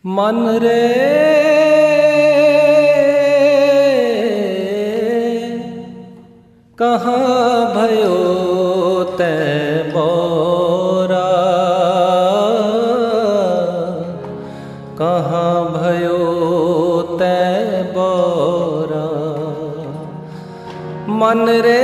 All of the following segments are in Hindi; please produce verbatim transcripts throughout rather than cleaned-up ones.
मन रे कहाँ भयो तै बोरा, कहाँ भयो तै बोरा। मन रे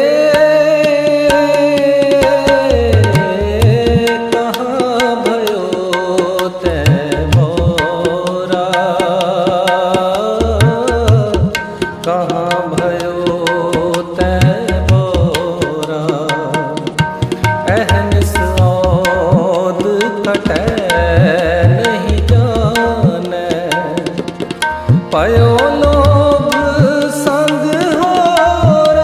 पयो लोभ संग होरा,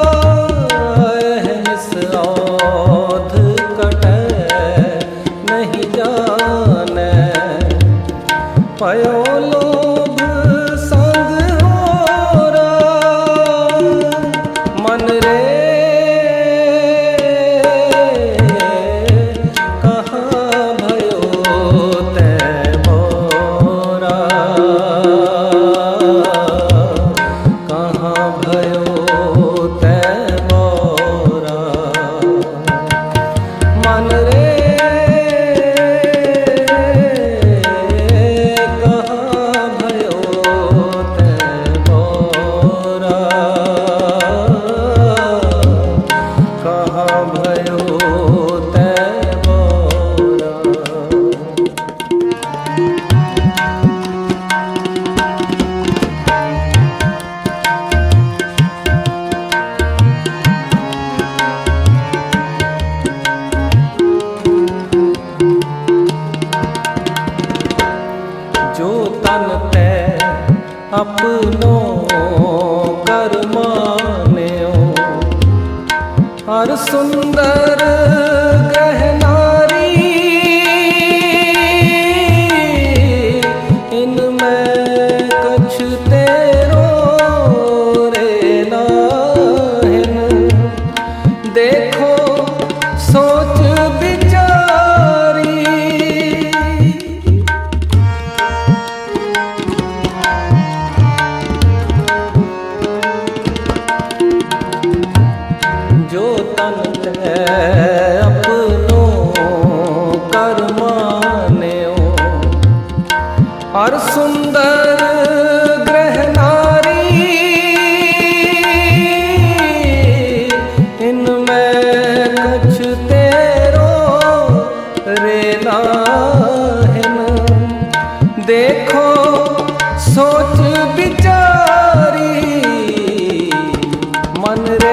अहनिस औध कटै नहीं जानै। पयो लोभ संग होरा, मन रे जो तन तै अपनो कर मान्यो, हर सुंदर गहनारी इनमें कछ तेरो रे नाहिन। देखो सोच विचारी, जो तन तै अपनो कर मान्यो, हर सुंदर गहनारी इनमें कछ तेरो रे नाहिन। देखो सोच विचारी, मन रे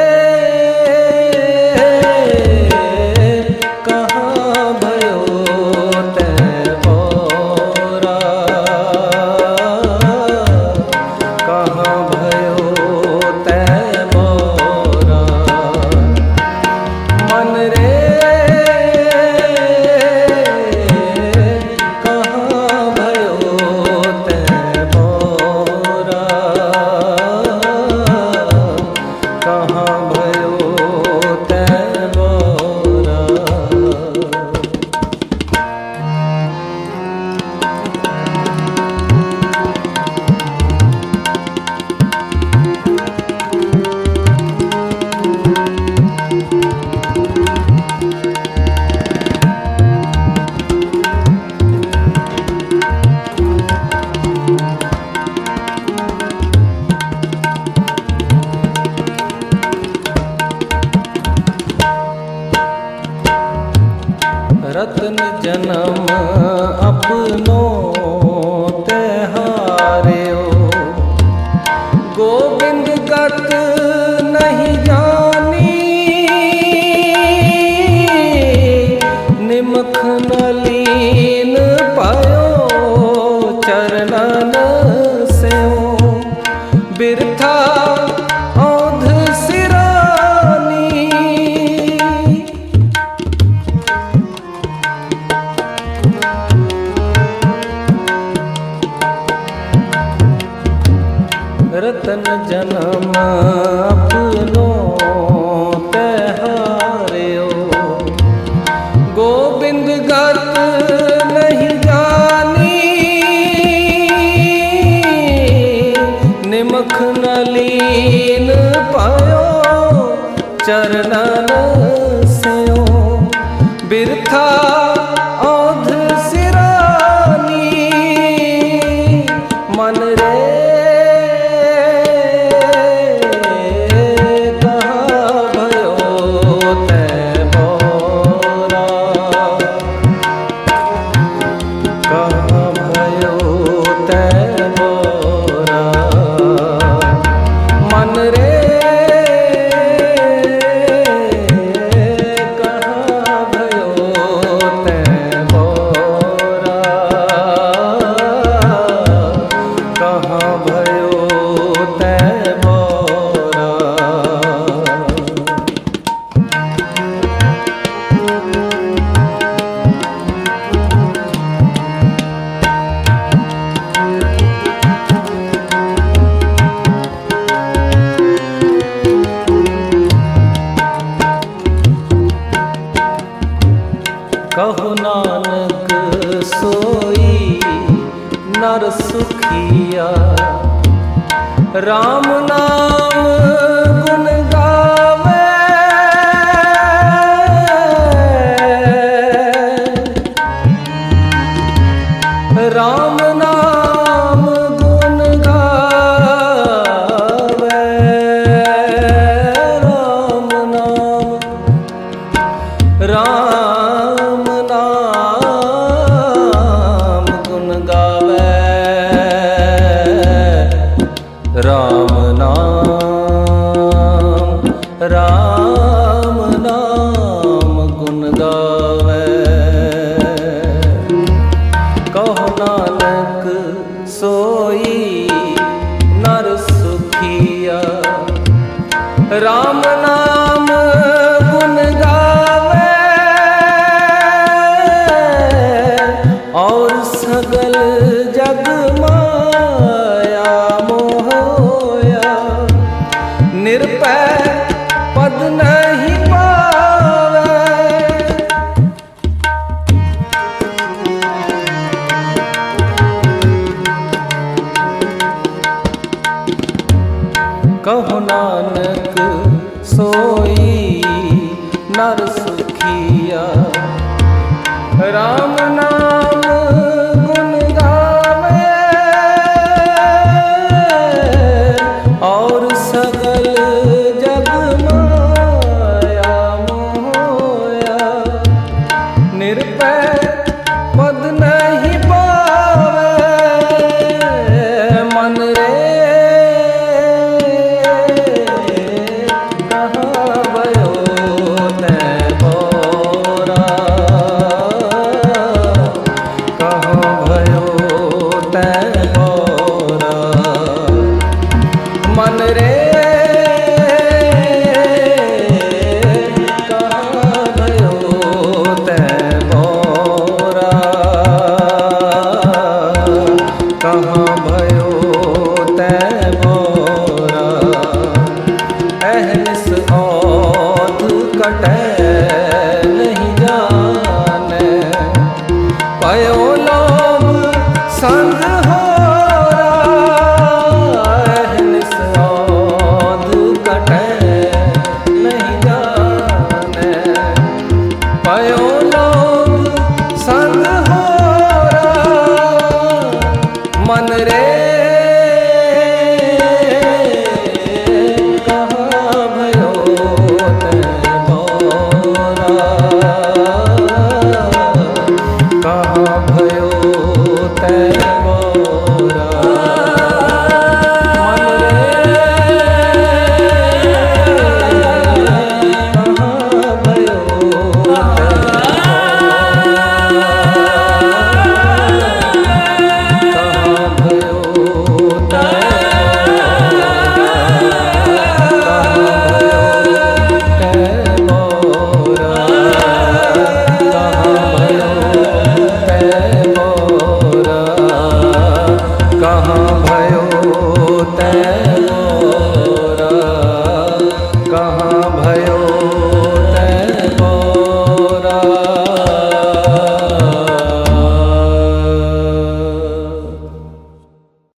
रत्न जन्म अपनो ते हार्यो, गोविंद गत नहीं जानी। निमख नलीन पायो चरणन सेओ, बिरथा औध सिरानी। रतन जन्म अपनो ते हार्यो, गोविंद गत नहीं जानी। चरणन स्यो बिरथा औध सिरानी मन रे कहो नानक सोई नर सुखिया राम नाम गुण गावे राम नाम गुण गावे राम नाम राम राम नाम राम नाम गुण गावे कहो नानक सोई नर सुखिया राम नाम गुण गावे और सगल जग निरपै पद नहीं पावे कहो नानक सोई नर सुखिया राम नाम गुण गावे और सगल पद नहीं पावे मन रे कहाँ भयो तै बोरा कहाँ भयो तै बोरा मन रे कहाँ भयो तै बोरा अहनिस औध कटै नहीं जाने पयो लोभ संग होरा अहनिस औध कटै नहीं जाने पयो लोभ संग मन रे